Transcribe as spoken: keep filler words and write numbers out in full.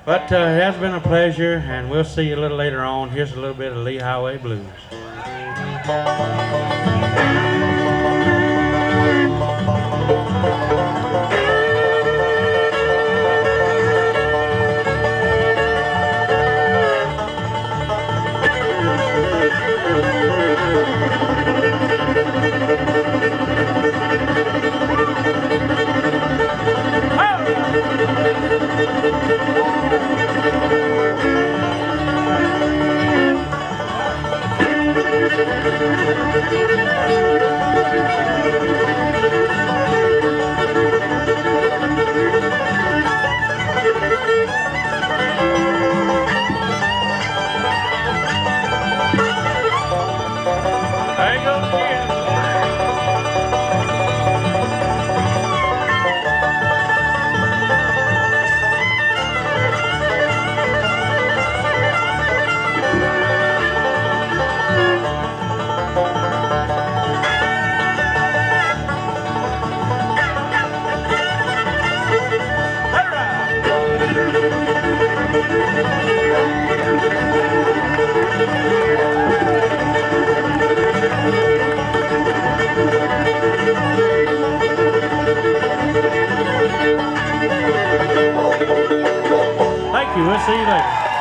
But uh, it has been a pleasure, and we'll see you a little later on. Here's a little bit of Lee Highway Blues. There you go again. Thank you. We'll see you later.